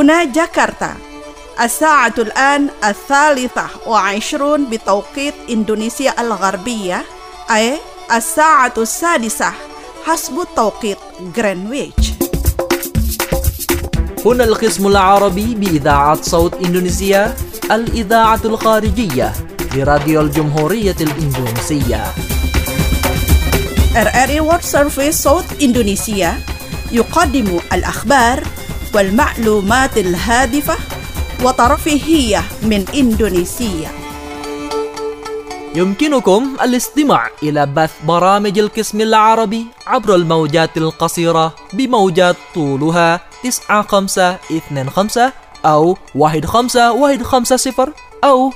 هنا جاكرتا الساعة الآن 23 بتوقيت إندونيسيا الغربية، أي 6:06 حسب توقيت غرينتش. هنا القسم العربي بإذاعة صوت إندونيسيا، الإذاعة الخارجية لراديو الجمهورية الإندونيسية. RRI World Service صوت إندونيسيا يقدم الأخبار والمعلومات الهادفة وترفيهية من إندونيسيا. يمكنكم الاستماع إلى بث برامج القسم العربي عبر الموجات القصيرة بموجات طولها 9525 أو 15150 أو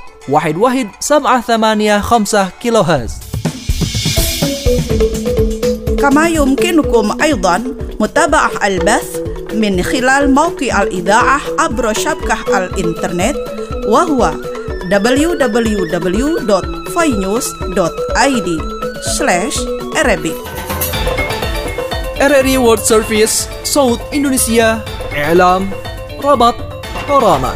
11785 كيلو هرتز. كما يمكنكم أيضا متابعة البث من خلال موقع الإذاعة عبر شبكة الإنترنت، وهو www.finews.id/Arabic. RRI World Service صوت إندونيسيا، إعلام، ربط، قرامة.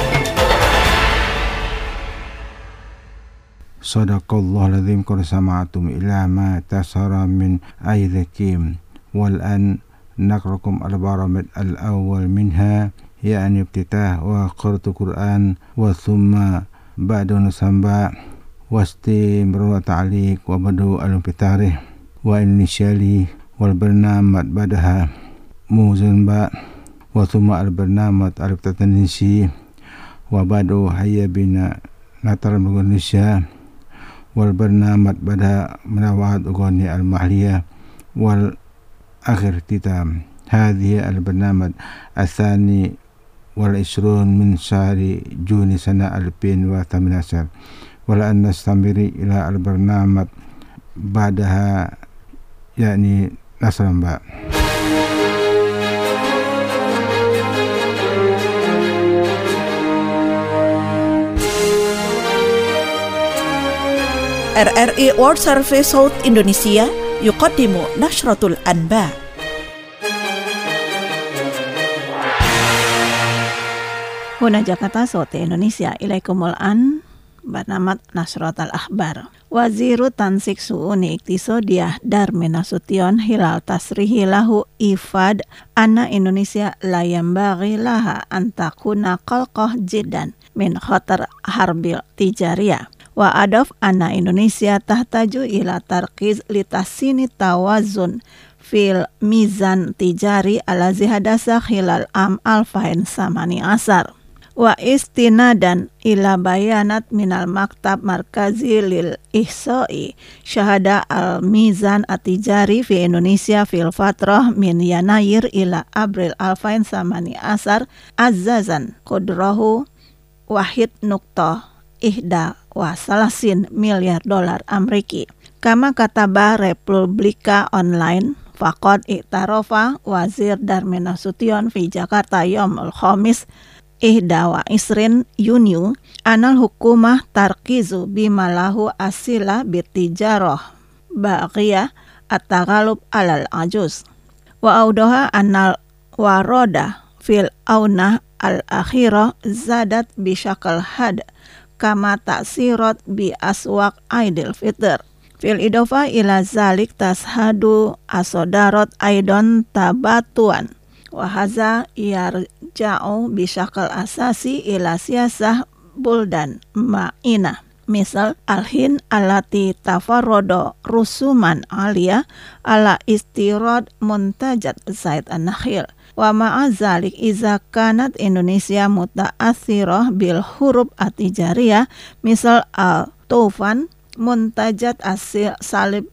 Sadaqallahul qad sama'tum ila ma tasara min ayatikum wal an naqrakum al-baramid al-awwal minha ya'ni ibtitah wa qira'atul Qur'an wa thumma ba'du nasamba wastimru wa ta'liq wa badu al-fitarih wa initiali wal barnamat badaha muzin ba wa thumma al-barnamat al-tatanisi wa badu hayya bina natar Indonesia wal barnamat bada menawad ugoni al-mahliyah wal akhir kitab hadhihi al-barnamat athani wal isrun min syahri Juni sana 2018 wala an nastamiri ila al-barnamat badaha yakni nasran ba. RRI World Service صوت إندونيسيا يقدم نشرة الأنباء. هنا جاكرتا صوت إندونيسيا، إليكم الآن برنامج نشرة الأخبار. Waziru Tansik Su'uni Iktisodiyah Darmin Nasution hilal tasrihi lahu ifad anna Indonesia layam bagi laha antakuna qalqah jidan min khatar harbil tijariyah. Wa adaf anna Indonesia tahtaju ila tarkiz litasini tawazun fil mizan tijari ala zihadasa khilal am alfain samani asar. Wa istinadan ila bayanat minal maktab markazi lil ihsa'i syahada al mizan atijari fi Indonesia fil fatrah min yanayir ila abril alfain samani asar azazan kudrahu wahid nuktah ihda wa salasin miliar dolar Ameriki. Kama kataba Republika Online faqad i'tarofa Wazir Darmin Nasution fi Jakarta Yomul Khamis ihda wa isrin Yuni anal hukumah tarkizu bimalahu asila bitijarah baqiyah at-taghalub alal ajuz wa audaha anal waroda fil aunah al-akhirah zadat bisyakal had kama taksirat bi aswaq Aidil Fitr. Fil idofa ila zalik tashadu asodarot aidon tabatuan. Wahaza yarja'u bisyakal asasi ila siyasah buldan ma'ina. Misal alhin alati tafarrodo rusuman alia ala istirad muntajat Zaid an-Nakhil. Wa ma'azalik iza kanat Indonesia muta'athirah bil huruf atijariyah misal al-tufan muntajat asil salib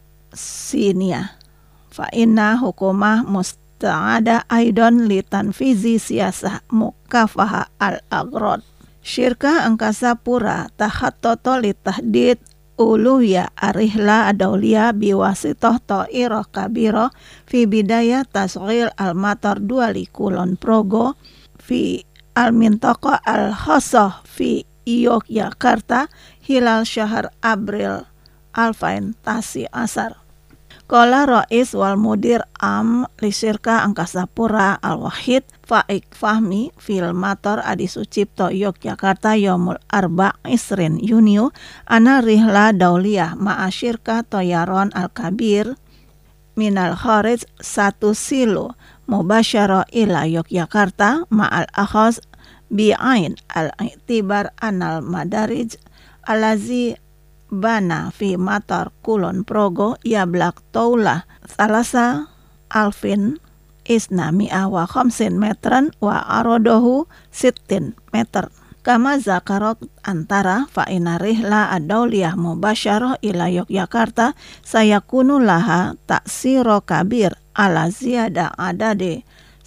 sinia fa inna hukumah musta'ada aidon litanfizi siyasah mukafaha al-agrod. Syirkah Angkasa Pura tahattoto litahdid uluya arihla adauliya biwasitoh ta'irah kabiro fi bidayah tasghil al-matar duali kulon progo fi al-mintaqah al-khasah fi Yogyakarta hilal syahr April alfain tasi asar. Qala Rais wal Mudir Am li Syirkah Angkasa Pura Al-Wahid Faik Fahmi Filmator Adi Sucipto Yogyakarta Yomul Arba Isrin Yunio Ana Rihla Dauliyah Ma'asyirka Toyaron Al-Kabir Minal Kharij 1 Silo Mubasyara ila Yogyakarta Ma'al Akhaz Bi'ain Al-I'tibar Anal Madarij Alazi Bana Fi Matar Kulon Progo Yablak Taulah Salasa Alfin Isna mi'ah wa khamsin metran wa arodohu 60 meter. Kama zakarot antara fa'ina rihla ad-dauliyah mubasyarah ila Yogyakarta sayakunu laha taksiro kabir ala ziyada adade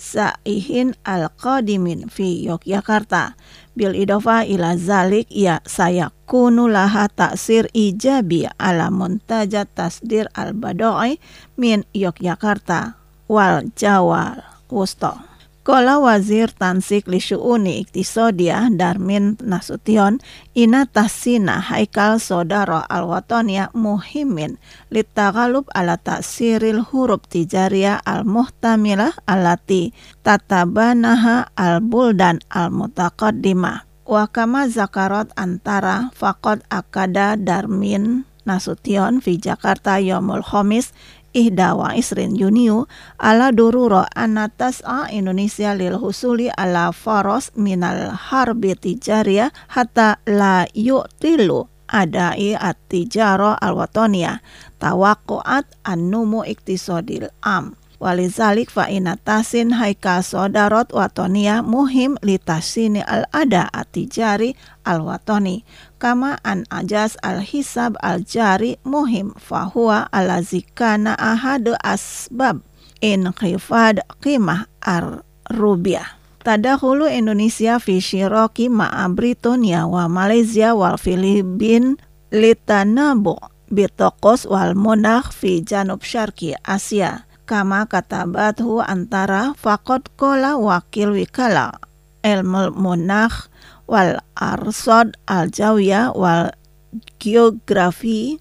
sa'ihin al-qadimin fi Yogyakarta. Bil idofa ila zalik ya sayakunu laha taksir ijabi ala muntajat tasdir al-badai min Yogyakarta wal Jawa Wusto. Kola Wazir Tansik li Syu'uni Iktisadiyah Darmin Nasution ina tahsina haikal sodara al-wataniya muhimin litaghalub ala ta'siril huruf tijariyah al-muhtamilah alati tatabanaha al-buldan al-mutaqaddimah. Wa kama zakarat antara faqad akada Darmin Nasution fi Jakarta Yomul Khamis Ihda wa Isrin Yuniu ala dururo anatas'a Indonesia lil husuli ala faros minal harbi tijariyah hatta la yu'tilu adai at-tijara al-wataniyah tawaqqu'at an-numu iktisadil am. Walizalik fa'inatasin haika sodarot watoniyah muhim litasini al-ada at-tijari al-watani kama an ajas al-hisab al-jari muhim fahuwa ala zikana ahadu asbab inkhifad qimah ar-rubiah. Tadakhulu Indonesia fi syiraki ma'a Britonia wa Malaysia wal Filipin litanabu bitokos wal monakh fi janub syarqi Asia. Kama katabathu antara faqad kola wakil wikala ilmul munakh wal arsad al jawiyah wal geografi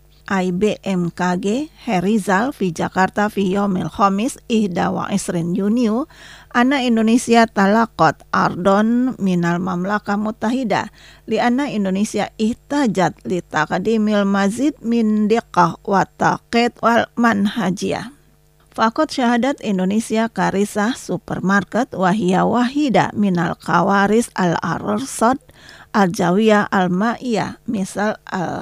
IBMKG Herizal fi Jakarta fi yomil khamis ihda wa isrin Yuniu anna Indonesia talaqat ardon minal mamlakah mutahidah li anna Indonesia ihtajat li taqdimil mazid min diqah wa taqid wal manhajiyah. Fakot syahadat Indonesia karisah supermarket wahia wahida minal kawaris al-arsad al-jawiyah al-ma'iyah misal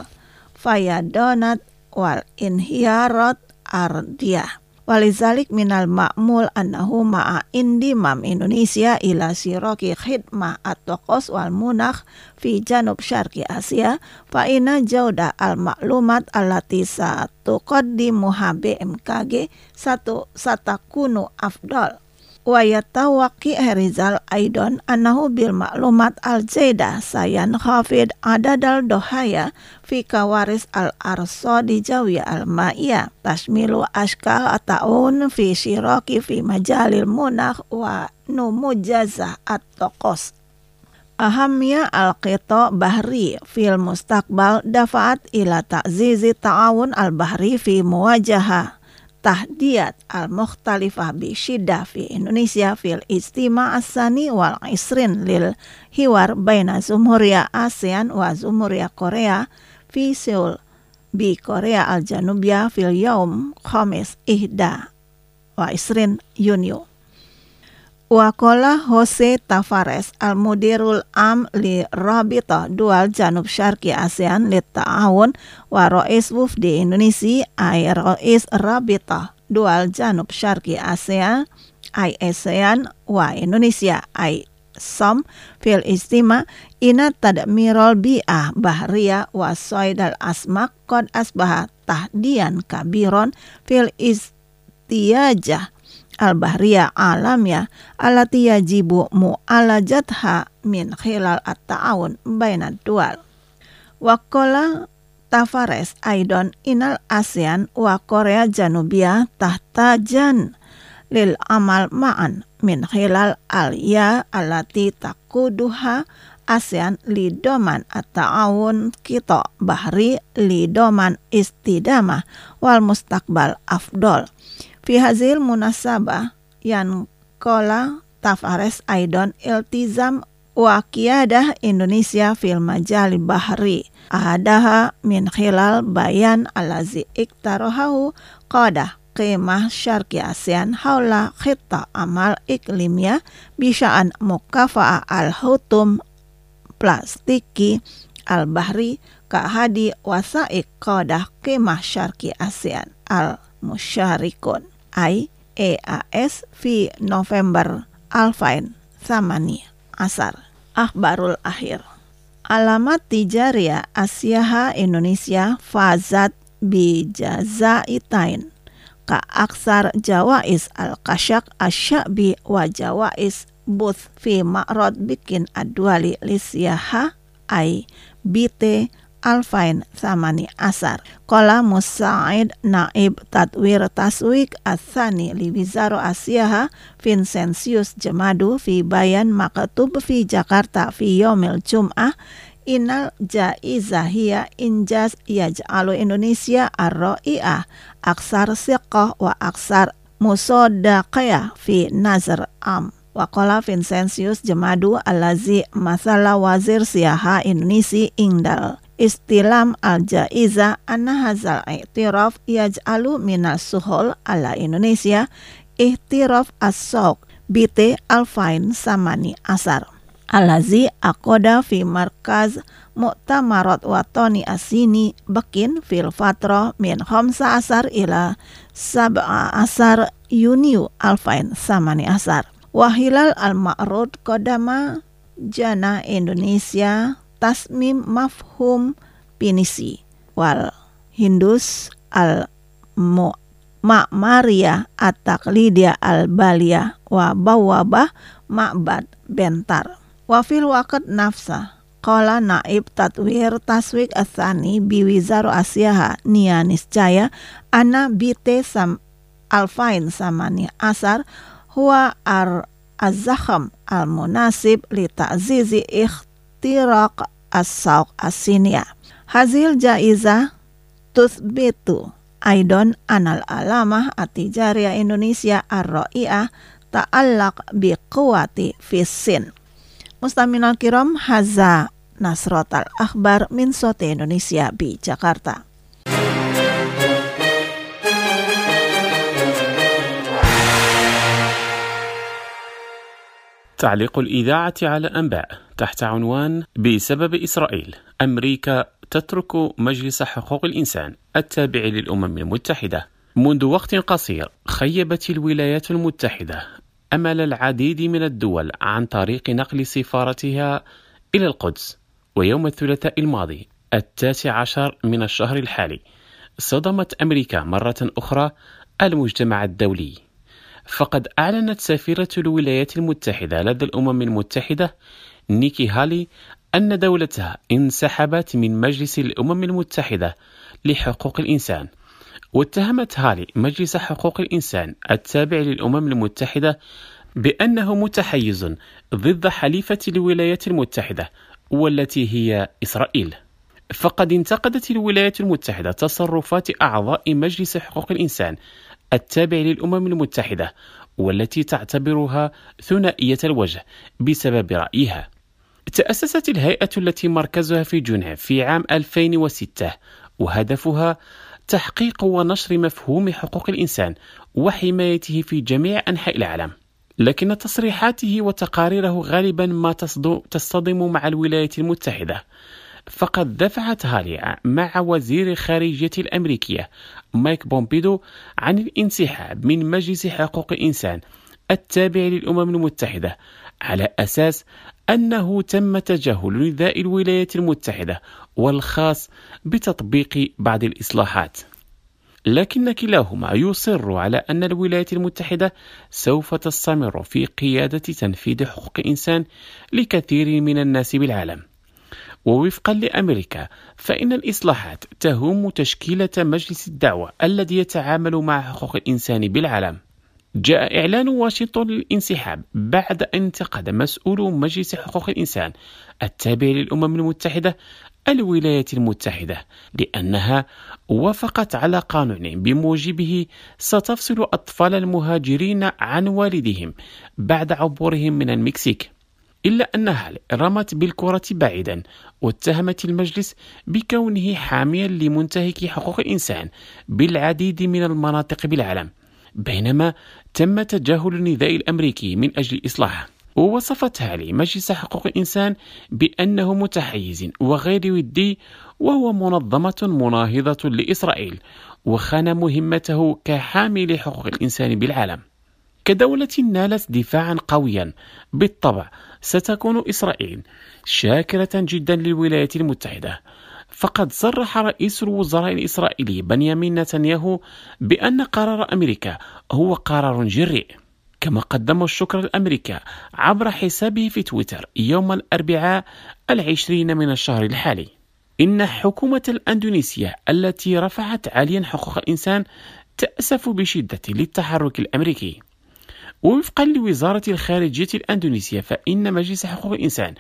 al-fayadonat wal inhiyarat ardiyah. Walizalik minal ma'mul annahu ma'a indimam Indonesia ila siraki khidmah at-tokos wal munakh fi janub syarqi Asia fa'ina jauda al-maklumat allati satuqaddimuha BMKG satakunu afdal. Wa yatawaqi Herizal Aidon annahu bil maklumat al-jaidah sayan khafid adadal dohaya fi kawaris al-arsadi jawiyah al-ma'iyah tashmilu ashkal ataun fi syiraki fi majalil munakh wa numujazah at-tokos. Ahamnya al-qita bahri fil mustaqbal dafa'at ila ta'zizi ta'awun al-bahri fi muwajahah tahdiyat al-mukhtalifah bi syiddah fi Indonesia fil ijtima' as-sani wal isrin lil hiwar baina Jumhuriyah ASEAN wa Jumhuriyah Korea fi Seoul bi Korea al-Janubiyah fil yaum khamis ihda wa isrin Yunio. Wakola Jose Tavares al-Mudirul Am li Rabita Dual Janub Syarqi ASEAN li Ta'awun wa Rais Wufdi Indonesia ay Rais Rabita Dual Janub Syarqi ASEAN ay ASEAN wa Indonesia ay SOM fil istima ina tadmirol bi'ah bahriyah wa soidal asmak qad asbaha tahdian kabiron fil istiyajah al-bahriyah alamiyah alati yajibu mu'alajatha min khilal at-ta'awun bainad dual. Wakola Tavares Aidon inal ASEAN wa Korea Janubiyah tahtajan lil amal ma'an min khilal al-ya alati takuduha ASEAN lidoman at-ta'awun kita bahri lidoman istidamah wal mustaqbal afdol. Fi hazil munasabah yang kola Tavares Aidon iltizam wa qiyadah Indonesia fil majal bahri ahadaha min khilal bayan allazi iktarahu qadah qimah syarqi ASEAN haula khitta amal iklimiyah bisya'an mukafa'a al-hutum plastiki al-bahri kahadi wasaik qadah qimah syarqi ASEAN al-musyarikun ay EAS fi November 2018 Akhbarul akhir. Alamat tijariyah Asiaha Indonesia fazat bi jazaitain ka aksar jawais al-kasyak asyabi wa jawais buth fi ma'rad bikin adwali lisyaha ay bite alfain samani asar. Qala Musa'id Naib Tatwir Taswik Athani li Wizaro Asiaha Vincentius Jemadu fi bayan maktub fi Jakarta fi Yomil Jum'ah inal jaizah hiya injaz yaj'alu Indonesia ar-ra'i'ah aksar siqah wa aksar musodaqiyah fi nazar am. Waqala Vincentius Jemadu alazi masalah wazir siyaha Indonesia ingdal istilam al-jaiza anna hazal i'tiraf yaj'alu minas suhul ala Indonesia ihtiraf as-sawq bite alfain samani asar alazi akoda fi markaz mu'tamarat watoni asini bakin fil fatra min 15 ila 17 Yuniu alfain samani asar wahilal al-ma'rud kodama jana Indonesia tasmim mafhum pinisi wal hindus al ma'mariyah at-taqlidiyah al-baliyah wa bawabah ma'bad bentar wa fil waqt nafsa qala Naib Tatwir Taswik Athani biwizaro Asiaha nianiscaya ana bite alfain samani asar huwa az-zakham al-munasib li ta'zizi tiraq as-sawq as-siniyah. Hazil jaiza tuthbitu aidon anal alamah at-tijariyah Indonesia ar-ra'i'ah ta'allaq bi quwati fissin. Mustaminal kiram haza nasrotal akhbar min Sote Indonesia bi Jakarta. تعليق الإذاعة على أنباء تحت عنوان بسبب إسرائيل أمريكا تترك مجلس حقوق الإنسان التابع للأمم المتحدة. منذ وقت قصير خيبت الولايات المتحدة أمل العديد من الدول عن طريق نقل سفارتها إلى القدس. ويوم الثلاثاء الماضي 19 من الشهر الحالي صدمت أمريكا مرة أخرى المجتمع الدولي، فقد أعلنت سفيرة الولايات المتحدة لدى الأمم المتحدة نيكي هالي أن دولتها انسحبت من مجلس الأمم المتحدة لحقوق الإنسان. واتهمت هالي مجلس حقوق الإنسان التابع للأمم المتحدة بأنه متحيز ضد حليفة الولايات المتحدة والتي هي إسرائيل. فقد انتقدت الولايات المتحدة تصرفات أعضاء مجلس حقوق الإنسان التابع للأمم المتحدة والتي تعتبرها ثنائية الوجه بسبب رأيها. تأسست الهيئة التي مركزها في جنيف في عام 2006 وهدفها تحقيق ونشر مفهوم حقوق الإنسان وحمايته في جميع أنحاء العالم، لكن تصريحاته وتقاريره غالبا ما تصطدم مع الولايات المتحدة. فقد دفعت هالي مع وزير الخارجية الأمريكية مايك بومبيدو عن الانسحاب من مجلس حقوق الإنسان التابع للأمم المتحدة على أساس أنه تم تجاهل نداء الولايات المتحدة والخاص بتطبيق بعض الإصلاحات. لكن كلاهما يصر على أن الولايات المتحدة سوف تستمر في قيادة تنفيذ حقوق الإنسان لكثير من الناس بالعالم. ووفقا لأمريكا فإن الإصلاحات تهم تشكيلة مجلس الدعوة الذي يتعامل مع حقوق الإنسان بالعالم. جاء إعلان واشنطن للانسحاب بعد أن انتقد مسؤولو مجلس حقوق الإنسان التابع للأمم المتحدة الولايات المتحدة لأنها وافقت على قانون بموجبه ستفصل أطفال المهاجرين عن والديهم بعد عبورهم من المكسيك. إلا أن هالي رمت بالكرة بعيدا واتهمت المجلس بكونه حاميا لمنتهكي حقوق الإنسان بالعديد من المناطق بالعالم، بينما تم تجاهل النداء الأمريكي من أجل إصلاحه. ووصفت هالي مجلس حقوق الإنسان بأنه متحيز وغير ودي وهو منظمة مناهضة لإسرائيل وخان مهمته كحامل حقوق الإنسان بالعالم. كدولة نالت دفاعا قويا بالطبع ستكون إسرائيل شاكرة جدا للولايات المتحدة، فقد صرح رئيس الوزراء الإسرائيلي بنيامين نتنياهو بأن قرار أمريكا هو قرار جريء، كما قدم الشكر لأمريكا عبر حسابه في تويتر يوم الأربعاء 20 من الشهر الحالي. إن حكومة الأندونيسيا التي رفعت عاليا حقوق الإنسان تأسف بشدة للتحرك الأمريكي. ووفقا لوزارة الخارجية الأندونيسية فإن مجلس حقوق الإنسان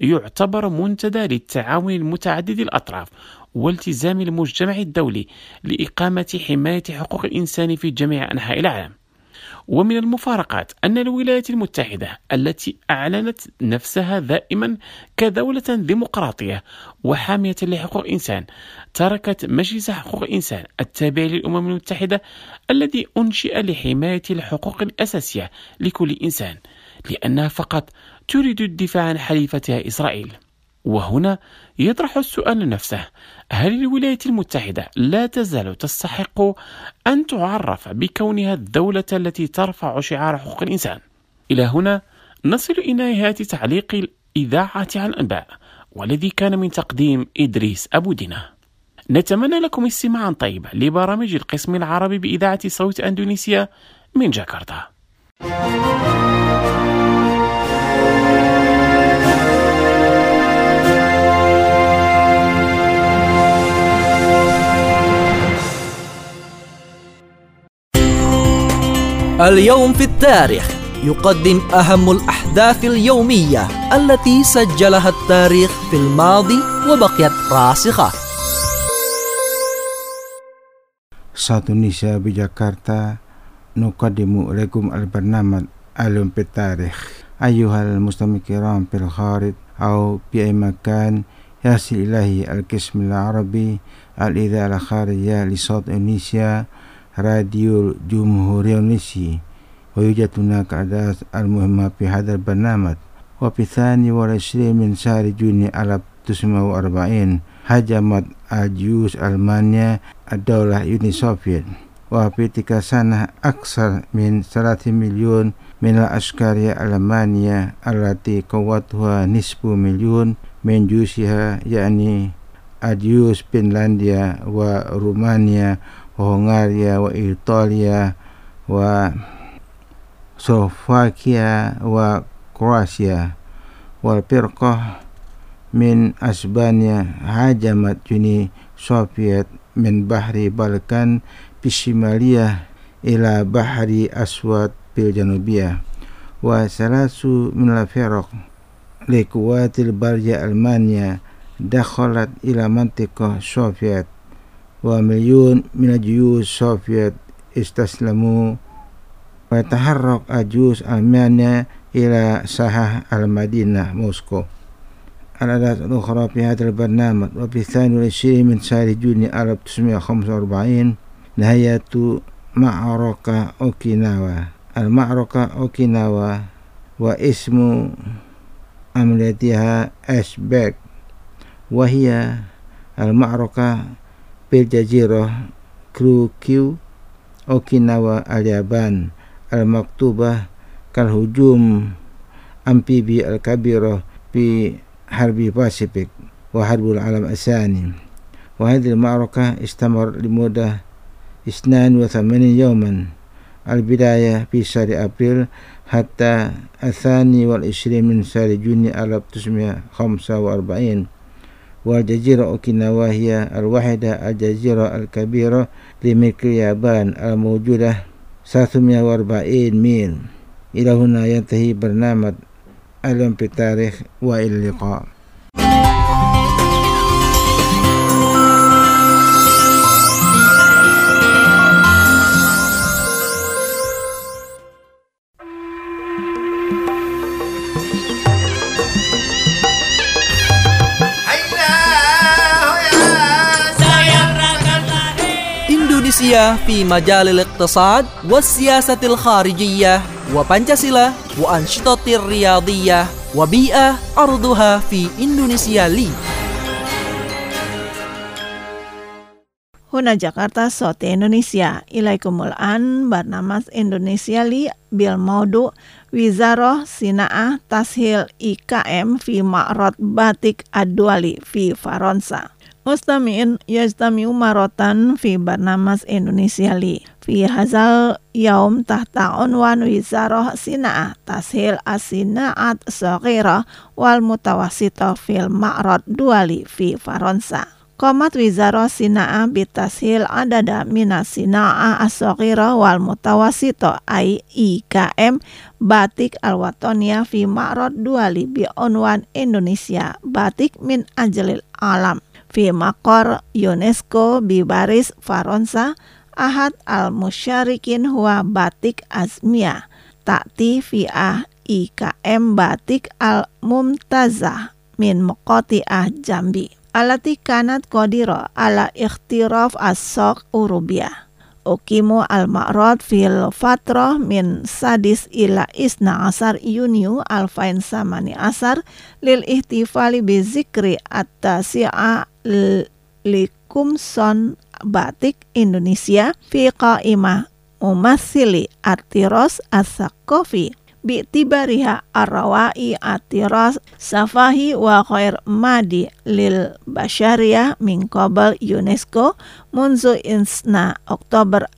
يعتبر منتدى للتعاون المتعدد الأطراف والتزام المجتمع الدولي لإقامة حماية حقوق الإنسان في جميع أنحاء العالم. ومن المفارقات أن الولايات المتحدة التي أعلنت نفسها دائما كدولة ديمقراطية وحامية لحقوق الإنسان تركت مجلس حقوق الإنسان التابع للأمم المتحدة الذي أنشئ لحماية الحقوق الأساسية لكل إنسان، لأنها فقط تريد الدفاع عن حليفتها إسرائيل. وهنا يطرح السؤال نفسه: هل الولايات المتحدة لا تزال تستحق أن تعرف بكونها الدولة التي ترفع شعار حقوق الإنسان؟ إلى هنا نصل إلى نهاية تعليق الإذاعة عن الأنباء، والذي كان من تقديم إدريس أبو دينة. نتمنى لكم استماعا طيبا لبرامج القسم العربي بإذاعة صوت أندونيسيا من جاكرتا. اليوم في التاريخ يقدم أهم الأحداث اليومية التي سجلها التاريخ في الماضي وبقيت راسخة. صوت النساء بجاكرتا نقدم لكم البرنامج اليوم في التاريخ. أيها المستمعون الكرام في الخارج أو بأي مكان يصل إليه القسم العربي الإذاعة الخارجية لصوت إندونيسيا راديو جمهورية إندونيسيا، ويوجد هناك أحداث المهمة في هذا البرنامج. وفي 22 من شهر جونيو 1940 هجمت الجيوش ألمانيا الدولة اليونان السوفيت، وفي تلك السنة أكثر من 3 مليون من العسكر ألمانيا التي قوتها نصف مليون من جيوشها، يعني الجيوش فنلندا ورومانيا وهنغاريا وإيطاليا وسلوفاكيا وكرواتيا، والفرقة من أسبانيا هاجمت جنود السوفيت من بحر البلقان في الشمالية إلى بحر أسود في الجنوبية. وثلاث من الفرق لقوات البرية ألمانيا دخلت إلى منطقة السوفيت، ومليون من الجيوش السوفيت استسلموا، وتحرك الجيوش ألمانيا إلى ساحة المدينة موسكو. الأحداث الأخرى في هذا البرنامج. وفي 22 من شهر جونيو 1945 نهاية معركة أوكيناوا. المعركة أوكيناوا واسم عملياتها أشباك، وهي المعركة في الجزيرة كروكيو أوكيناوا اليابان المكتوبة كالهجوم أمفيبي الكبيرة في حرب باسيفيك وحرب العالم الثاني. وهذه المعركة استمر لمدة 82 يوما، البداية في شهر أبريل حتى 22 من شهر جونيو 1945. والجزيرة أوكيناوا هي الوحيدة الجزيرة الكبيرة لملك اليابان الموجودة 340 ميل. إلى هنا ينتهي برنامج اليوم في التاريخ، وإلى اللقاء. Indonesia في مجال الاقتصاد والسياسة الخارجية وبنشاسيلا وأنشطة الرياضية وبيئة أرضها في إندونيسيا لي. Huna Jakarta Sote Indonesia. Ilaikumul an barnamas Indonesia li bil maudu Wizaroh Sina'ah Tashil IKM fi Ma'rad Batik Ad-Duali fi Faransa. Mustami'in yajtami'u marotan fi barnamas Indonesia li. Fi hazal yaum tahta unwan Wizaroh Sina'ah Tashil As-Sina'at Saghira wal Mutawasito fil Ma'rad Duali fi Faransa. Qomat Wizaroh Sina'ah bitashil adada minas sina'ah as-saghira wal mutawasito ay IKM batik al-watonia fi ma'rad duali bi unwan Indonesia batik min ajlil alam fi maqar UNESCO bi Paris Faransa. Ahad al-musyarikin huwa batik azmiyah ta'ti fi'ah IKM batik al-mumtazah min muqati'ah Jambi alati kanat qadira ala ikhtiraf as-saq Urubiyah. Ukimu al-ma'rad fil fatrah min sadis ila isna asar Yuniu alfain samani asar lil ihtifali bi zikri at-tasi'a likumson batik Indonesia fi qa'imah umathili at-tiras as-saqafi bi'tibariha ar-rawa'i at-tiras safahi wa khair madi lil basyariyah min qabl UNESCO munzu insna Oktober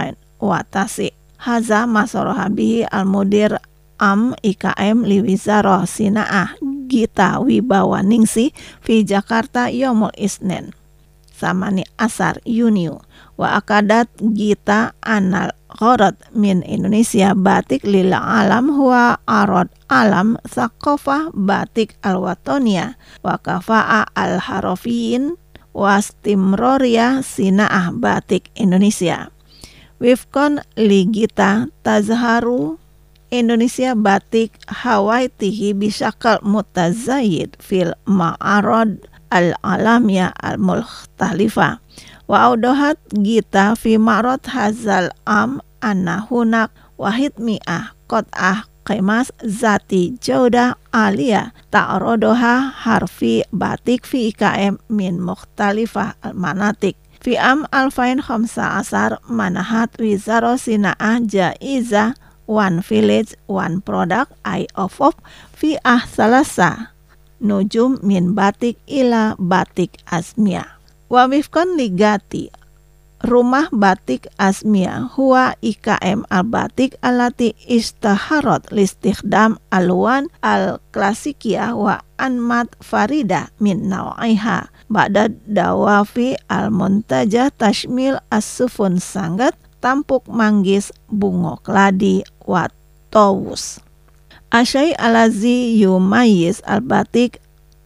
2009. Haza masaraha bihi al-mudir am IKM li Wizaroh Sina'ah Gita Wibawaningsi fi Jakarta Yaumul Isnin samani asar Yuniu wa akadat Gita anal gharad min Indonesia batik lil alam huwa arad alam thaqafah batik al-watonia wa kafa'a al-harafiyin wa istimroriyah sina'ah batik Indonesia. Wifkon li Gita tazharu Indonesia batik hawaitihi bisyakal mutazayid fil ma'arad al-alamiyah al-mulkhtalifah. Wa audahat Gita fi ma'rad hazal am anna hunak wahid mi'ah qat'ah qimas zati jaudah aliyah ta'rodoha harfi batik fi IKM min mukhtalifah al-manatik. Fi am alfain khamsa asar manahat Wizaroh Sina'ah jaiza one village one product eye of fi salasa nujum min batik ila batik azmiyah. Wa wifkan ligati rumah batik azmiyah huwa IKM al-batik alati istaharat listikhdam alwan al-klasikiyah wa anmat farida min nawaiha ba'da dawafi al-muntajah tashmil as-sufun sanggat tampuk manggis bungo kladi wa tawus. Asyai alazi yumayis al-batik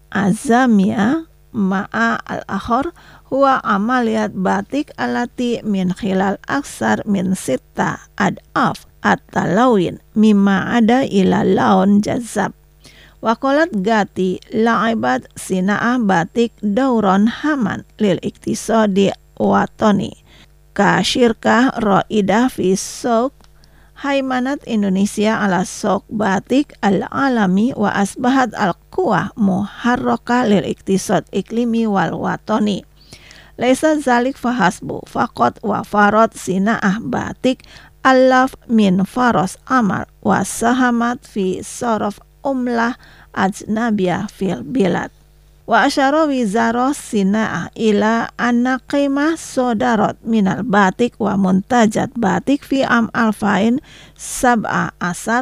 azamiyah ma'a al-akhar huwa amaliyat batik alati min khilal aksar min sitta ad'af at-talawin mimma ada ila laun jazab. Wakolat gati la'ibat sina'ah batik dauron haman lil iktisadi watoni ka syirkah ra'idah fi soq Haimanat Indonesia ala sok batik al-alami wa asbahat al-quwah muharraka lil iktisad iklimi wal watoni. Laisa zalik fahasbu faqat wa farad sina'ah batik alaf min faros amar wa sahamat fi sorof umlah ajnabiyah fil bilad. Wa asyara Wizaroh Sina'ah ila anna qimah sodarot minal batik wa muntajat batik fi am alfain sab'a asar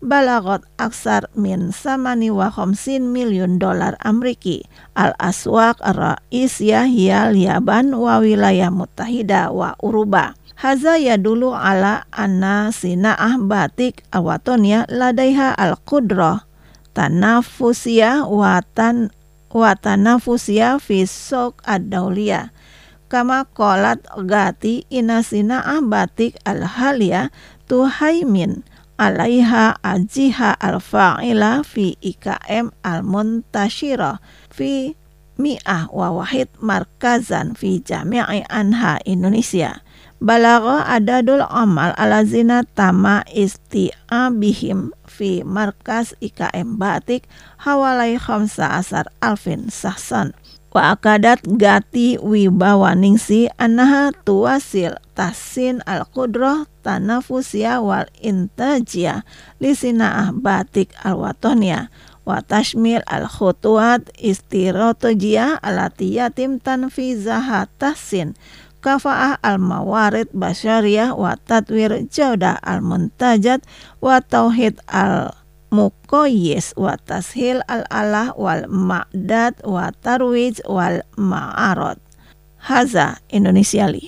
balagot aksar min samani wa $50 million Ameriki. Al-aswaq ar-ra'isiyah hiya Yaban wa wilayah Muttahida wa Uruba. Haza yadulu ala anna sina'ah batik al-watonya ladaiha al-qudrah tanafusiyah wa tanafusiyah fi suq ad-dawliyah. Kama qalat Gati inna sina'ah batik al-haliyah tuhaimin alaiha ajiha al-fa'ila fi IKM al-muntashira fi mi'ah wa wahid markazan fi jami'i anha Indonesia. Balagha adadul amal alazina tama isti'abihim fi markas IKM batik hawalai 15,000 sahsan. Wa akadat Gati Wibawaningsi annaha tuwasil tahsin al-qudrah tanafusiyah wal intajiyah li sina'ah batik al-watoniyah wa tashmil al-khutuat istiratujiyah alati yatim tanfizaha tahsin kafa'ah al-mawarid basyariyah wa tatwir jaudah al-muntajat wa tauhid al-muqayyis wa tashil al-alah wal ma'dad wa tarwij wal ma'arad. Haza Indonesiali.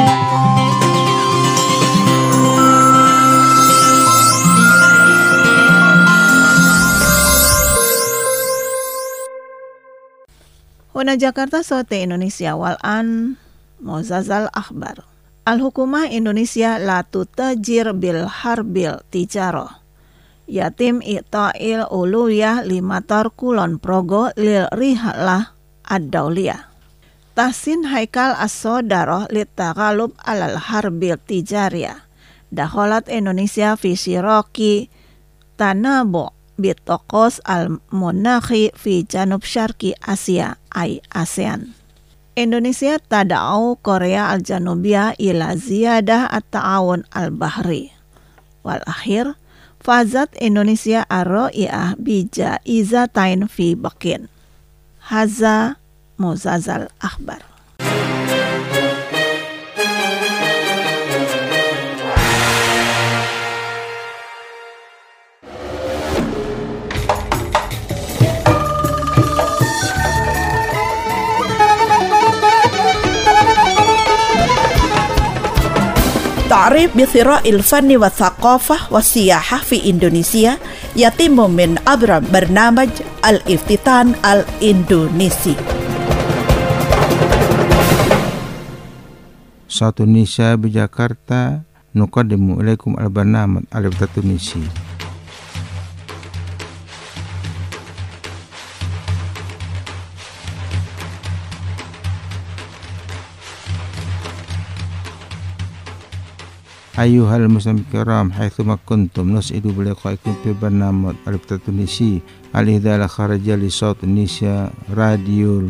Huna Jakarta Sote Indonesia wal-an Mozazal Akhbar. Al-Hukumah Indonesia la tutajir bil harbil tijaroh. Yatim I'ta'il Uluyah Limatar Kulon Progo lil rihalah ad-dawliyah. Tahsin Haikal as-Sodaroh litaghalub alal harbil tijariyah. Dakholat Indonesia fi Shiroki Tanabo bitokos al-munakhi fi Janub Syarqi Asia ay ASEAN. Indonesia tada'u Korea al-Janubiyah ila ziyadah at-ta'awun al-bahri. Wal akhir, fazat Indonesia ar-ro'iyah bija izatain fi Bakin. Haza Muzazal Akhbar. تعريف بثراء الفن والثقافة والسياحة في إندونيسيا يتم من عبر برنامج الافتتان الإندونيسي. Satu Indonesia Jakarta nuqaddimu ilaikum al-barnamaj al-iftat Tunisi. Ayuhal muslim kiram haitsuma kuntum nus'idu biliqaikum fi barnamaj al-iftat Tunisi al-idhala kharaja li Saut Indonesia Radio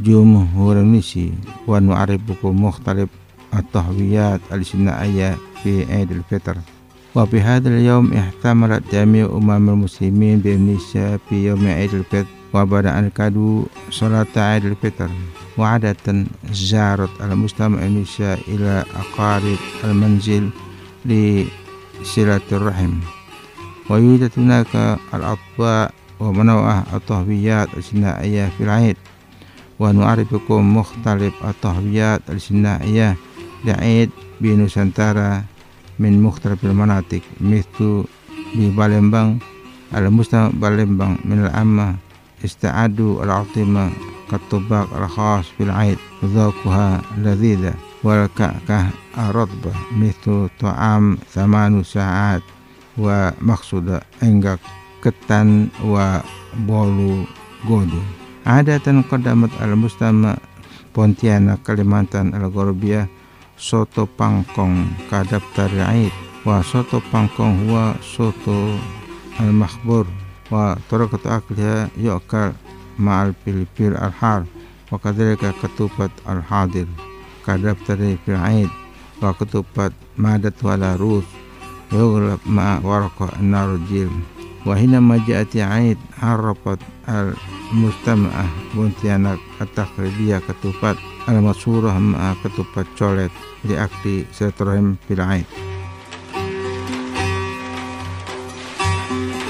Jumhur Indonesia wa nu'aribukum mukhtalif at-tahwiyat al-sina'iyah fi Eid al-Fitr. Wa fi hadzal yawm ihtamalat jami'u umamil muslimin bi Indonesia fi yawm Eid al-Fitr wa ba'da an kadu salat Eid al-Fitr wa adatan zarat al-mujtama' Indonesia ila aqarib al-manzil li silatur rahim wa yujad hunaka al-atba' wa manaw'ah at-tahwiyat al-sina'iyah fil 'Eid wa nu'arifukum mukhtalif at-tahwiyat al-sina'iyah li'Eid bi Nusantara min mukhtalif al-manatik mithlu bi Palembang al-mustama' Palembang min al-amma ista'adu al-'atima katubaq al-khas fil 'Eid dhawquha ladhidha wal ka'kah ar-radbah mithlu ta'am 8 sa'at wa maqsuda enggak ketan wa bolu godo. Adatan qadamat al-mustama' Pontianak Kalimantan al-Gharbiyah soto pangkong kadaftar Eid wa soto pangkong huwa soto al-makhbur wa tarakat akliha yu'kal ma'al pilipil al-har wa kadhalika ketupat al-hadir kadaftar fil Eid wa ketupat madat wala rus yughlab ma'a warqa an-narjil wa hina maja'ati Eid harafat al-mustama'ah Pontianak at-takhribiyah ketupat al-masurah ma'a ketupat colet li akli silaturahim fil Eid.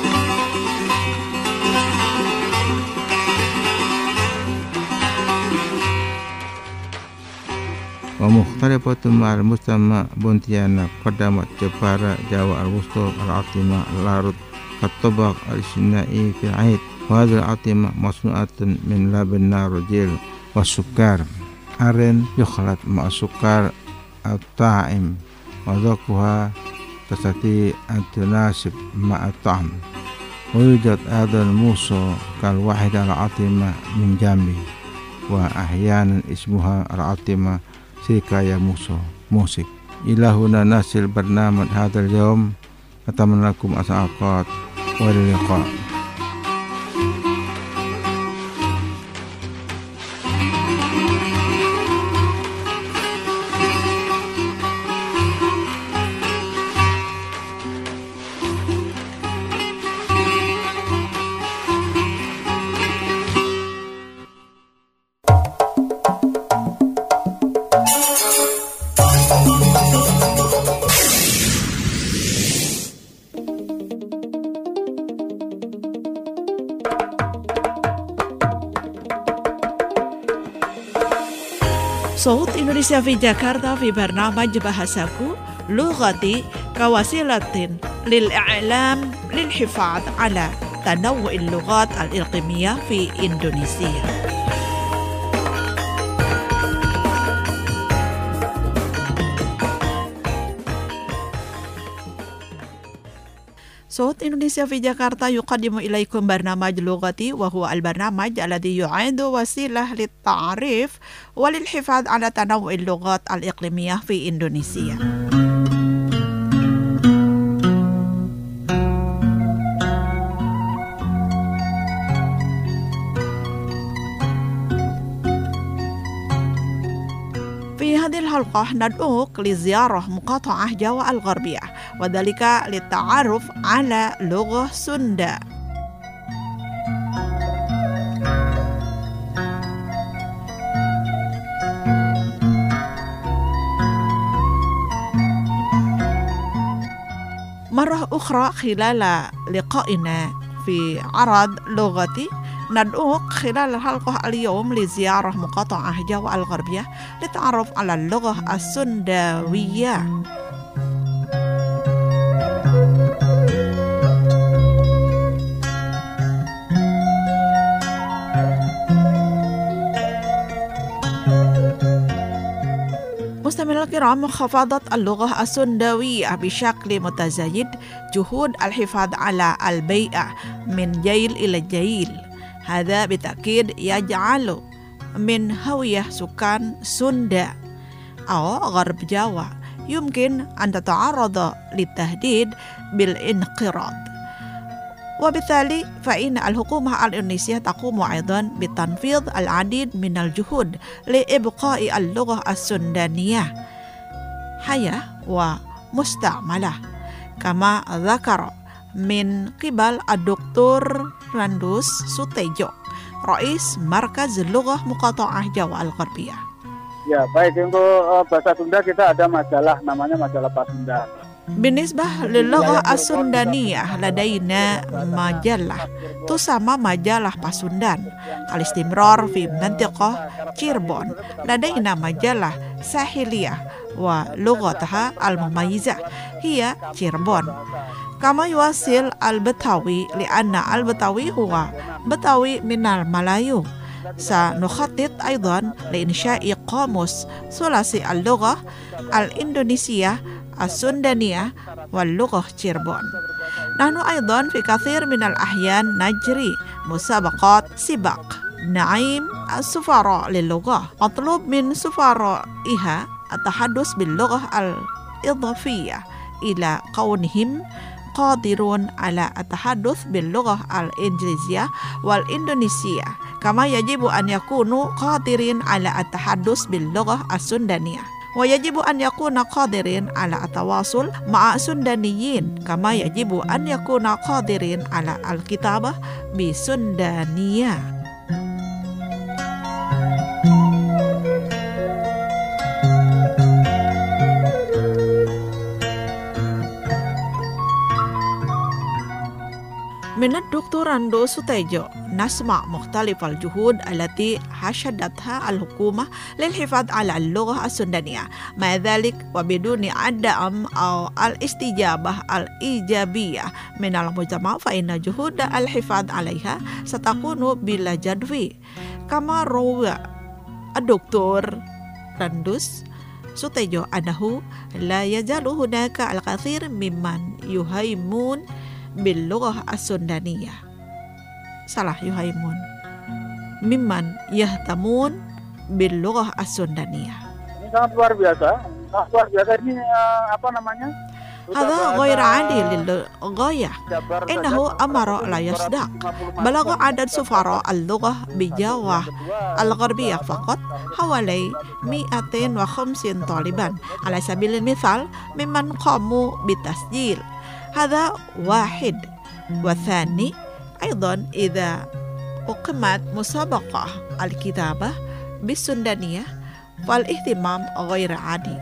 ومختلفة مع المجتمع بنتيانا قدمت جبارة جاوة الوسطى العاطمة الأرض كالطبق الاجتماعي في العيد، وهذه العاطمة مصنوعة من لبن الرجل والسكر. أرن يخلط مع السكر الطاعم وذوقها تستطيع أن تناسب مع الطعم. ويوجد هذا الموسى كالوحدة العاطمة من جنبه، وأحيانا اسمها العاطمة سيكايا موسيقى. إلى هنا نصل برنامج هذا اليوم. أتمنى لكم أسعاد واللقاء. صوت إندونيسيا في جاكرتا في برنامج بحثكو لغتي كوسيلة للإعلام للحفاظ على تنوع اللغات الإقليمية في إندونيسيا. صوت إندونيسيا في جاكرتا يقدم إليكم برنامج لغتي، وهو البرنامج الذي يعد وسيلة للتعريف وللحفاظ على تنوع اللغات الإقليمية في إندونيسيا. في هذه الحلقة ندعوك لزيارة مقاطعة جاوا الغربية، وذلك للتعرف على لغة سوندا. مرة أخرى خلال لقائنا في عرض لغتي ندعوك خلال الحلقة اليوم لزيارة مقاطعة جاوا الغربية للتعرف على اللغة السنداوية. مستمعينا الكرام، خفضت اللغة السنداوية بشكل متزايد جهود الحفاظ على البيئة من جيل إلى جيل. هذا بالتأكيد يجعل من هوية سكان سوندا أو غرب جاوا يمكن أن تتعرض للتهديد بالانقراض. وبالتالي فإن الحكومة الإندونيسية تقوم أيضا بتنفيذ العديد من الجهود لإبقاء اللغة السندانية حية ومستعملة، كما ذكر من قبل الدكتور Randus Sutejo, Rais Markaz Lughah Muqata'ah Jawa Al-Gharbiyah. Ya, baik, untuk bahasa Sunda kita ada majalah, namanya majalah Pasundan. بالنسبة للغة السندانية لدينا مجلة تسمى مجلة باسوندان. الاستمرار في منطقة تشيربون لدينا مجلة ساحلية ولغتها المميزة هي تشيربون. كما يواصل البتاوي لأن البتاوي هو بتاوي من الملايو. سنخطط أيضا لإنشاء قاموس ثلاثي اللغة الإندونيسية السندانية واللغة تشيربون. نحن أيضا في كثير من الأحيان نجري مسابقات سباق نعيم السفراء للغة. مطلوب من سفرائها التحدث باللغة الإضافية إلى كونهم قادرون على التحدث باللغة الإنجليزية والإندونيسية، كما يجب أن يكونوا قادرين على التحدث باللغة السندانية، ويجب أن يكون قادرين على التواصل مع سندانيين، كما يجب أن يكون قادرين على الكتابة بسندانية. من الدكتور رندو سوتيجو نسمع مختلف الجهود التي حشدتها الحكومة للحفاظ على اللغة السودانية. مع ذلك وبدون الدعم أو الاستجابة الإيجابية من المجتمع فإن جهود الحفاظ عليها ستكون بلا جدوى. كما روى الدكتور رندوس سوتيجو أنه لا يزال هناك الكثير ممن يهيمون باللغة السودانية. salah يهيمون ممن يهتمون باللغة السودانية. Ini sangat luar biasa. Ini apa namanya? هذا غير عادي للغاية. إنه أمر لا يصدق. بلغ عدد سفراء اللغة بجاوة الغربية فقط حوالي 250 طالبا على سبيل المثال ممن قاموا بالتسجيل. هذا واحد. والثاني أيضا إذا أقيمت مسابقة الكتابة بالسودانية فالاهتمام غير عادي.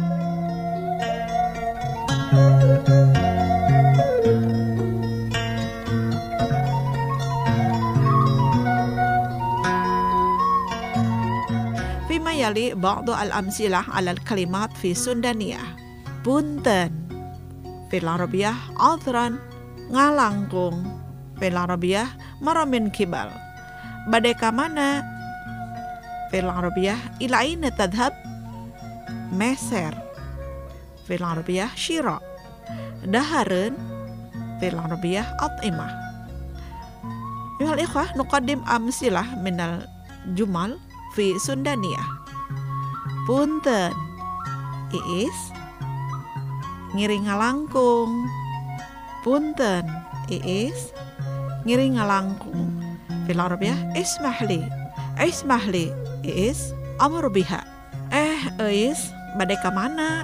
فيما يلي بعض الأمثلة على الكلمات في السودانية. بونتن في العربية عذرا، ngalangkung في العربية مرة من كبل. Bagaimana في العربية إلى أين تذهب؟ مسر في العربية شراء. دهرن في العربية أطعمة. أيها الإخوة نقدم أمثلة من الجمل في السودانية. Punten Iis ngiring ngalangkung. Punten Iis ngiring ngalangkung. في العربية اسمح لي. اسمح لي Iis أمر بها. Iis badai kemana?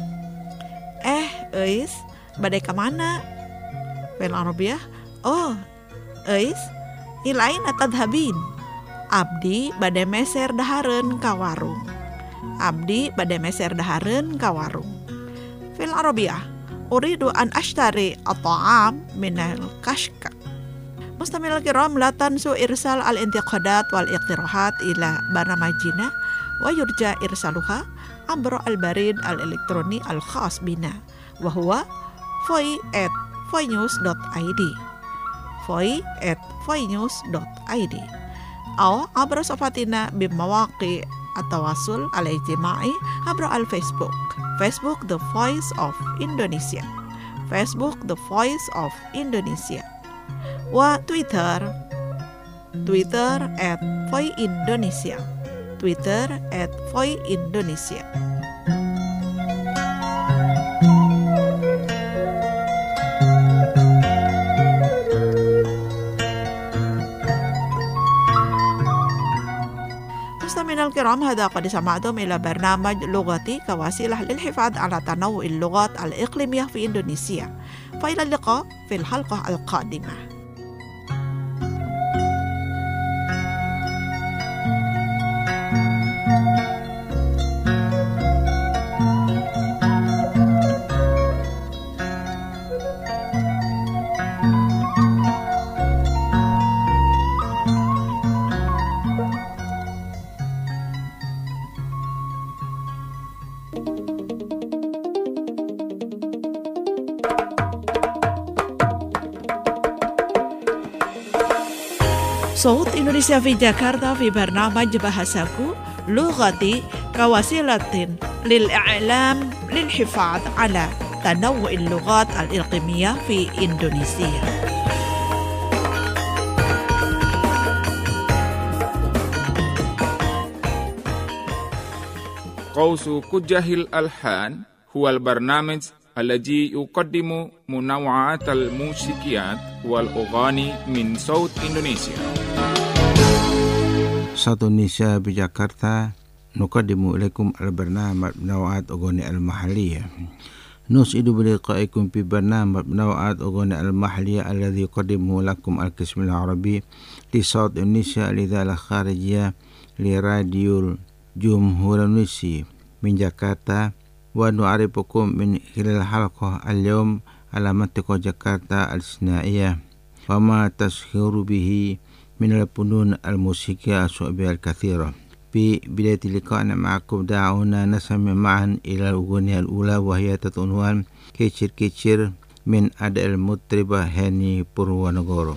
Iis badai kemana? في العربية Iis ila aina tadhabin. Abdi badai meser dahareun ka warung. Abdi badai meser dahareun ka warung. Fil Arabiyah uridu an ashtari at-ta'am min al-kashka. Mustamil al-kiram la tansu irsal al-intiqadat wal iqtirahat ila barnamajina wa yurja irsaluha abra al-barid al-elektroni al-khas bina wa huwa foi@foinews.id foi@foinews.id أو عبر صفحتنا بمواقع التواصل الاجتماعي عبر الفيسبوك Facebook The Voice of Indonesia Facebook The Voice of Indonesia وتويتر @voiindonesia Twitter @voiindonesia. مستمعينا الكرام هذا قد سمعتم إلى برنامج لغتي كوسيلة للحفاظ على تنوع اللغات الإقليمية في إندونيسيا. فإلى اللقاء في الحلقة القادمة. صوت إندونيسيا في جاكرتا في برنامج بحثكو لغتي كوسيلة للإعلام للحفاظ على تنوع اللغات الإقليمية في إندونيسيا. قوس كجه الألحان هو البرنامج الذي يقدم منوعات الموسيقيات والأغاني من صوت إندونيسيا. صوت إندونيسيا بجاكرتا نقدم إليكم البرنامج منوعات أغاني المحلية. نسعد بلقائكم في برنامج منوعات أغاني المحلية الذي يقدمه لكم القسم العربي لصوت إندونيسيا الإذاعة الخارجية لراديو جمهورية إندونيسيا من جاكرتا. ونعرفكم من خلال الحلقة اليوم على منطقة جاكرتا الاستثنائية fama tashhiru bihi min al-funun al-musiqiyah as-su'biyah al-kathira. في بداية لقائنا معكم دعونا نستمع معا إلى الأغنية الأولى وهي تعنوان كيشير كيشير من أداء المطربة هاني بورونغورو.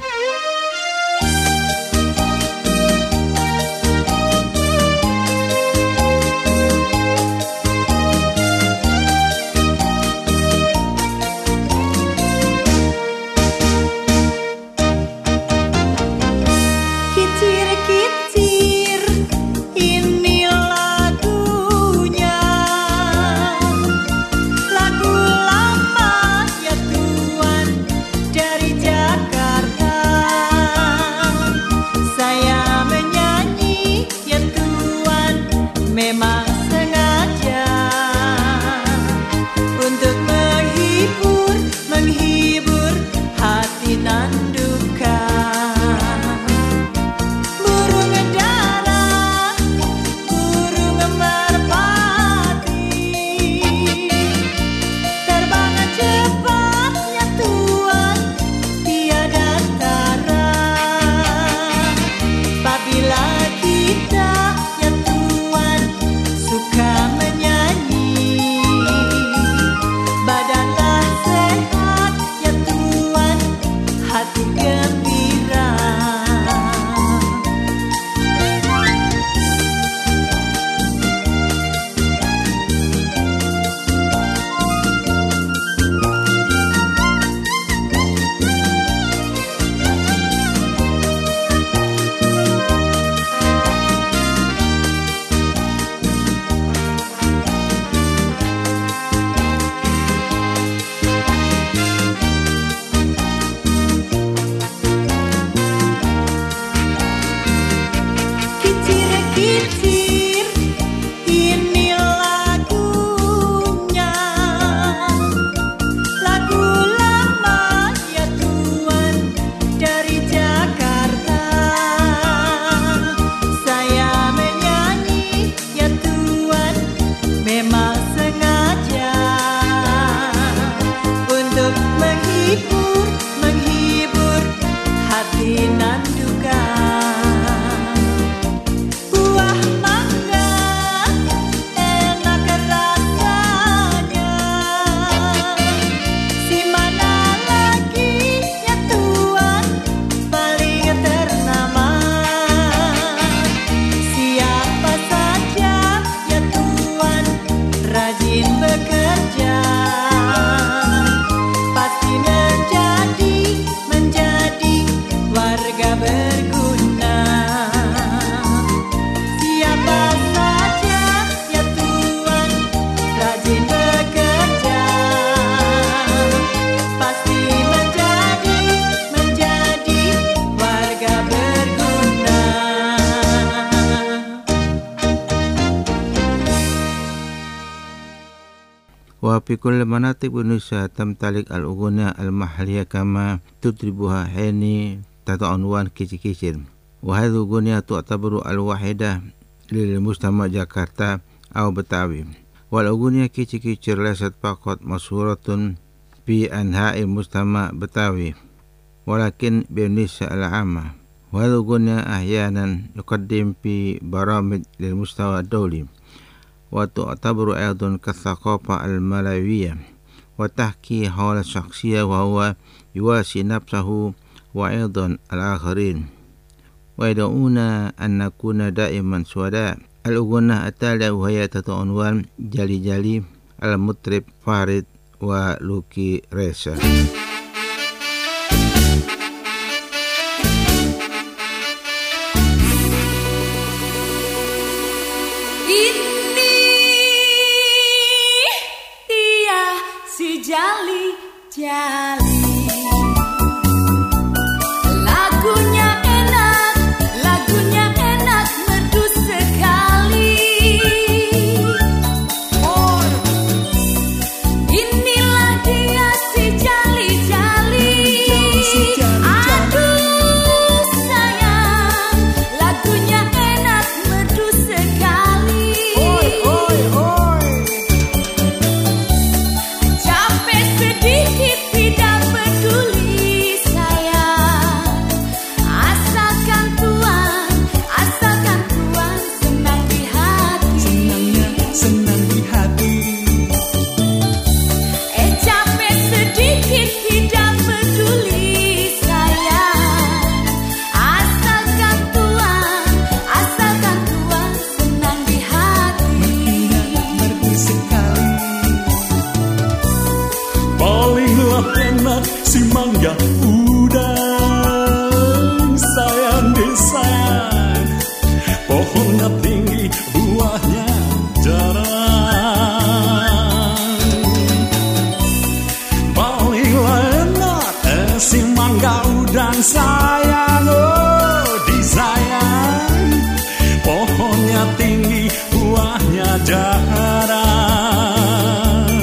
وفي كل مناطق Indonesia تمتلك الأغنية المحلية كما تطربها هاني تحت عنوان كيشير كيشير، وهذه الأغنية تعتبر الوحيدة للمجتمع جاكرتا أو بتاوي. والأغنية كيشير كيشير ليست فقط مشهورة في أنحاء المجتمع بتاوي ولكن بإندونيسيا العامة، وهذه الأغنية أحيانا يقدم في برامج للمستوى الدولي، وتعتبر أيضا كالثقافة الملاوية وتحكي حول الشخصية وهو يواسي نفسه وأيضا الآخرين ويدعونا أن نكون دائما سعداء. الأغنية التالية وهي تحت عنوان جالي جالي المطرب فارد ولوكي ريسا. Jali jali, lagunya enak merdu sekali. Oh, inilah dia si jali jali. Aduh sayang, lagunya enak merdu sekali. Oi oi oi. Sedikit tidak tinggi, buahnya jarang. Palinglah enak si mangga udang sayang, oh disayang. Pohonnya tinggi, buahnya jarang.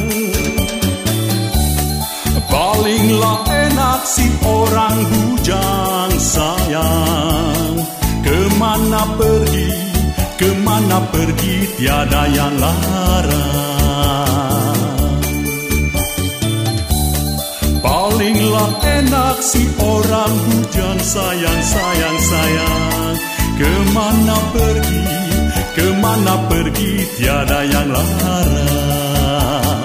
Palinglah enak si orang bujang sayang. Kemana pergi tiada yang larang. Palinglah enak si orang bujang sayang. Kemana pergi tiada yang larang.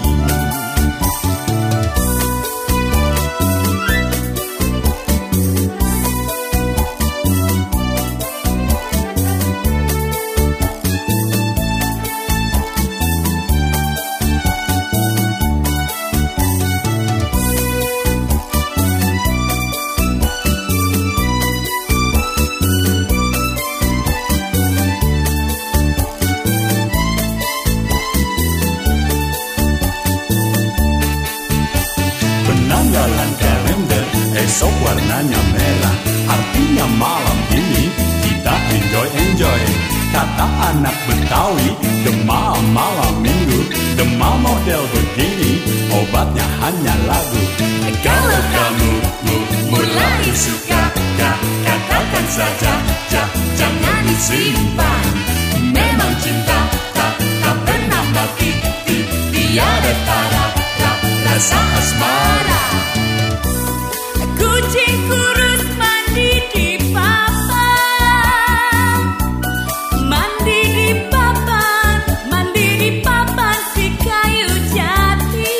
Penanggalan kalender esok warnanya merah, artinya malam ini kita enjoy. Kata anak Betawi, demam malam minggu, demam model begini, obatnya hanya lagu. Kalau kamu mulai suka, katakan saja, jangan disimpan. Memang cinta tak pernah mati, tiada tara rasa asmara. Kucing kurus mandi di papan, mandi di papan si kayu jati.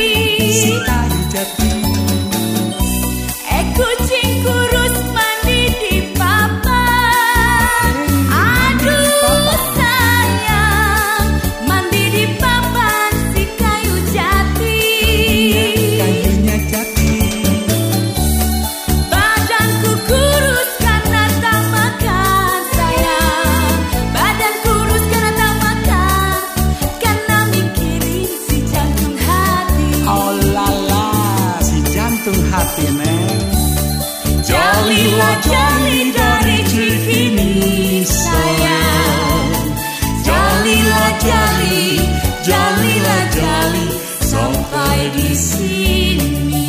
Kucing kurus mandi di papan, aduh sayang, mandi di papan si kayu jati. Badanku kurus karena tak makan sayang, badan kurus karena tak makan, karena mikirin si jantung hati. Oh lala, si jantung hati neng. Jalilah jali dari Cikini sayang, jalilah jali sampai di sini.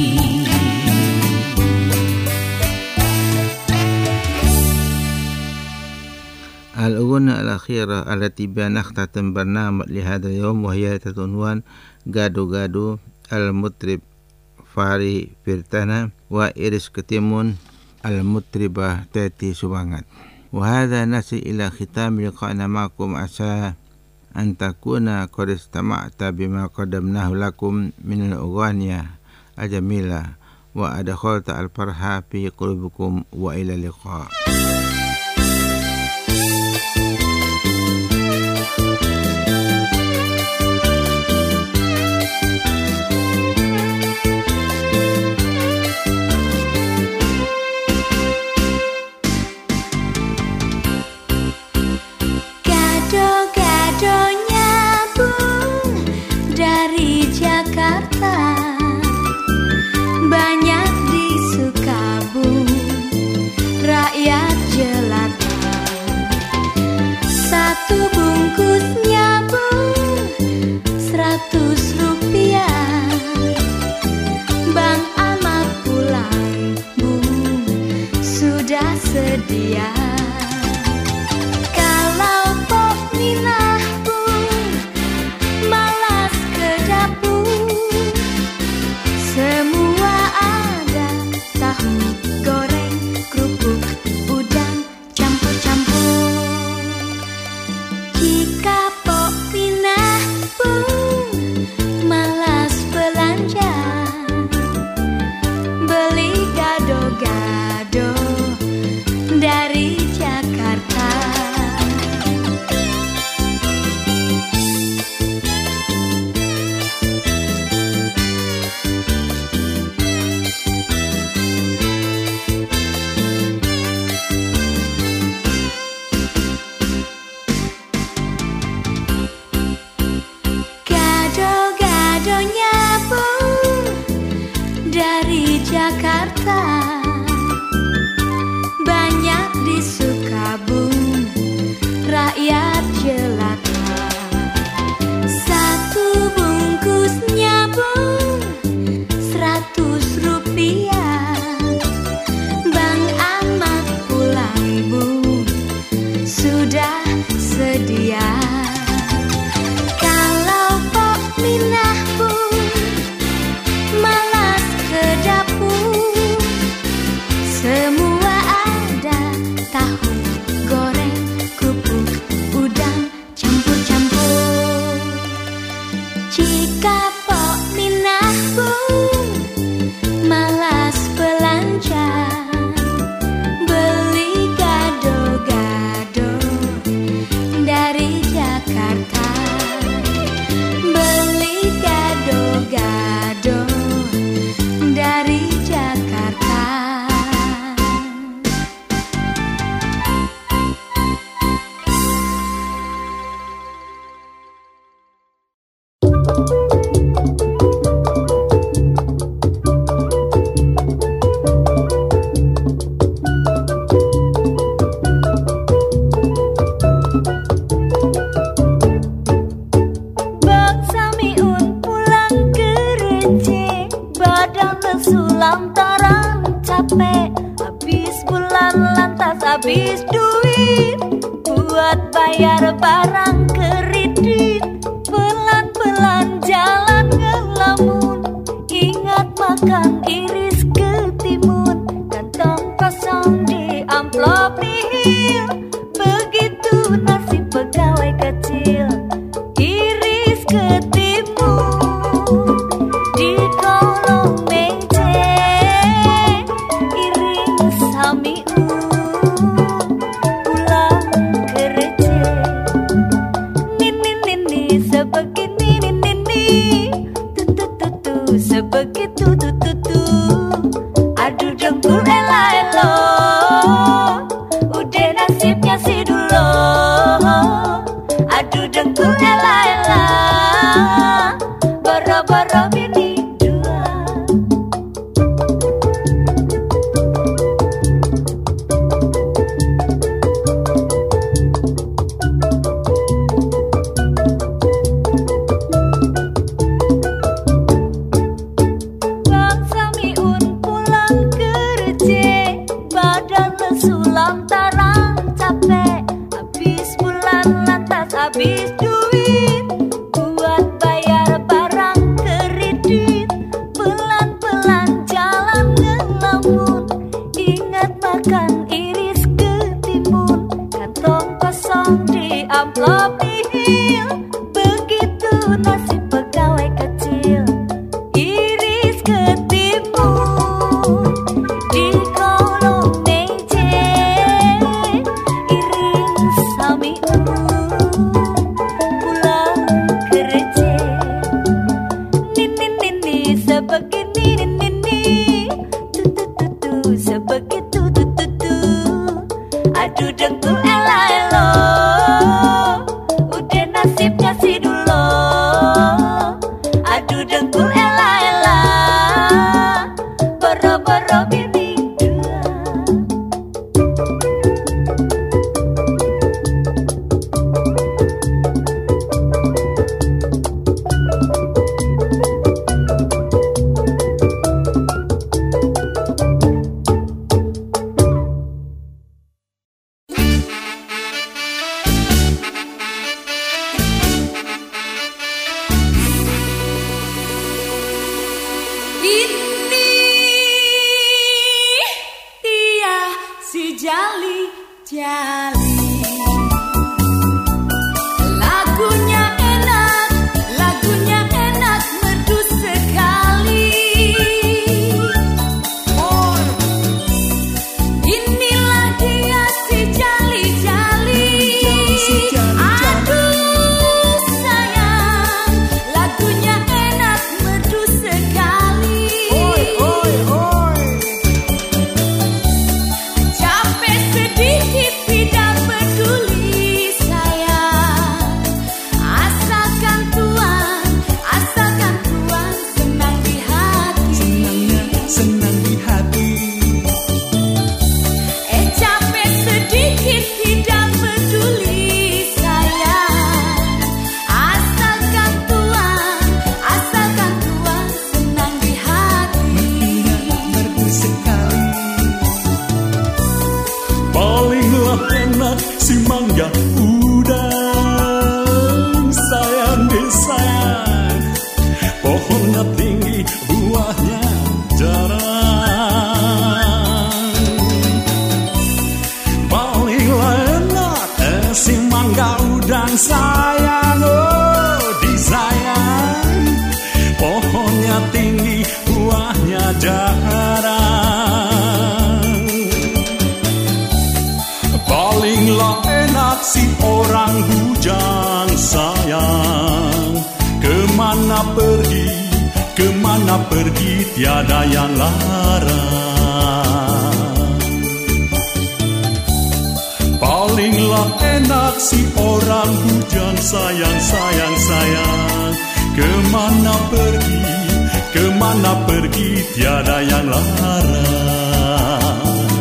الأغنية الأخيرة التي بها نختتم برنامج لهذا اليوم وهي تعنوان غادو غادو المطرب فاري فيرتانا وإيريس كتيمون المطربة تاتي سبانغات. وهذا نصل إلى ختام لقائنا معكم. عسى أن تكون قد استمعت بما قدمناه لكم من الأغنية الجميلة وأدخلت الفرحة في قلوبكم. وإلى اللقاء. Banyak disuka bung rakyat jelata. Satu bungkusnya bung 100 rupiah. Bang Ahmad pulang bung sudah sedia. Kalau Pok Minah bung malas ke dapur. Semua ada, tahu goreng, kerupuk, udang, campur-campur. Jika Pok Minah pun malas belanja, beli gado-gado dari Jakarta. bayar jelata. Satu bungkusnya Bung, 100 rupiah. Bang Ahmad pulang Bung, sudah sedia. Kalau Pok Minah Bung malas ke dapur, semua ada, tahu goreng, kerupuk, udang, campur-campur. Jika Pok Minah Bung malas belanja, beli gado-gado dari Jakarta. Beli gado-gado dari Jakarta. Bang Samiun pulang kerja, badan lesu lantaran capek. Habis bulan lantas habis duit buat bayar barang kredit. Pelan-pelan jalan ngelamun, ingat makan iris ketimun. Kantong kosong di amplop nihil, begitu nasib pegawai kecil. Iris ketimun di kolong meja, iring Samiun pulang kerja. Nini sebegini, nini tutu sebegitu tutu. Aduh dengkul elo, udah nasibnya si dulu. Aduh dengkul ela, boro-boro bini dua. Bang Samiun pulang kerja, badan lesu lantaran capek. Habis bulan lantas habis duit buat bayar barang kredit. Pelan-pelan jalan ngelamun, ingat makan iris ketimun. Kantong kosong di amplop nihil, begitu nasib pegawai kecil. Iris ketimun di kolong meja, iring Samiun pulang kerja. Nini sebegini, nini tutu sebegitu tutu. Aduh dengkul elo, udah nasibnya si dulu. sayang, oh disayang. Pohonnya tinggi, buahnya jarang. Palinglah enak si orang bujang sayang. Kemana pergi tiada yang larang. Palinglah enak si orang bujang sayang. Kemana pergi tiada yang larang.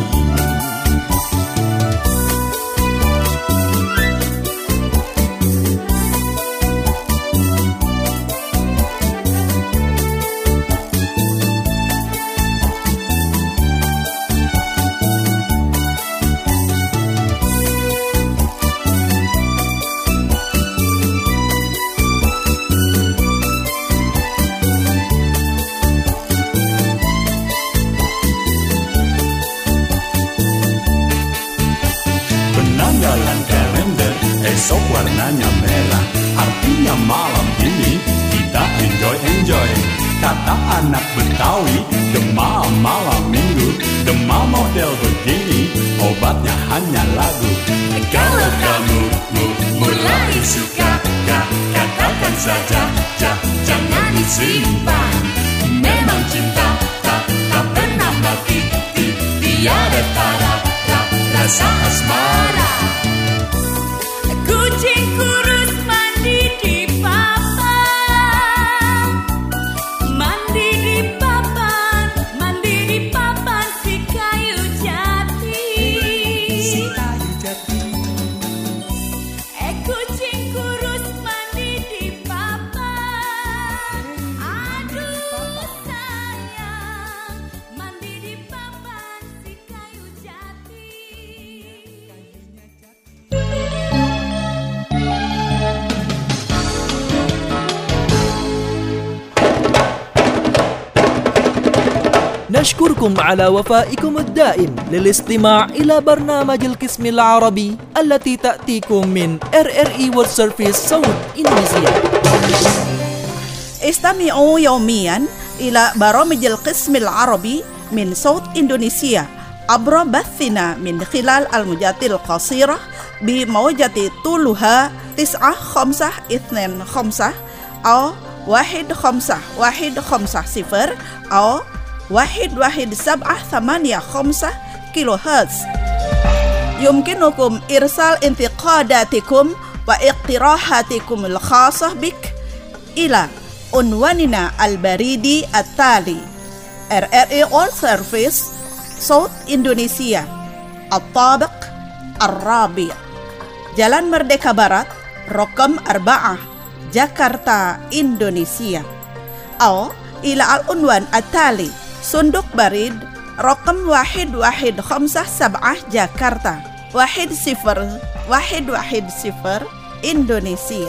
Esok warnanya merah, artinya malam ini kita enjoy. Kata anak Betawi, demam malam minggu, demam model begini, obatnya hanya lagu. Kalau kamu mulai suka, katakan saja, jangan disimpan. Memang cinta tak pernah mati, tiada tara rasa asmara. Kucing kurus mandi di papan, mandi di papan si kayu jati. Kucing kurus mandi di papan, aduh sayang, mandi di papan si kayu jati. نشكركم على وفائكم الدائم للاستماع إلى برنامج القسم العربي التي تأتيكم من RRI World Service صوت إندونيسيا. استمعوا يوميا إلى برامج القسم العربي من صوت إندونيسيا عبر بثنا من خلال الموجات القصيرة بموجة طولها 9525 أو 15150 أو 11785 كيلو هرتز. يمكنكم إرسال انتقاداتكم واقتراحاتكم الخاصة بك إلى عنواننا البريدي التالي: RRI World Service صوت إندونيسيا، الطابق الرابع، Jalan Merdeka Barat رقم 4 جاكرتا إندونيسيا، أو إلى العنوان التالي: صندوق بريد رقم 1157 جاكرتا 10110 إندونيسيا.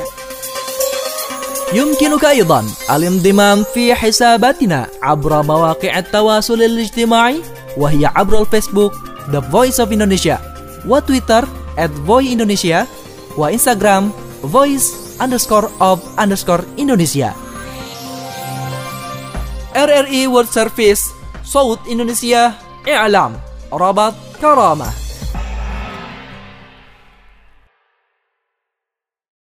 يمكنك أيضا الانضمام في حساباتنا عبر مواقع التواصل الاجتماعي، وهي عبر الفيسبوك The Voice of Indonesia، وتويتر @voindonesia، وإنستغرام voice_of_Indonesia. RRI World Service صوت إندونيسيا، إعلام ربط كرامة.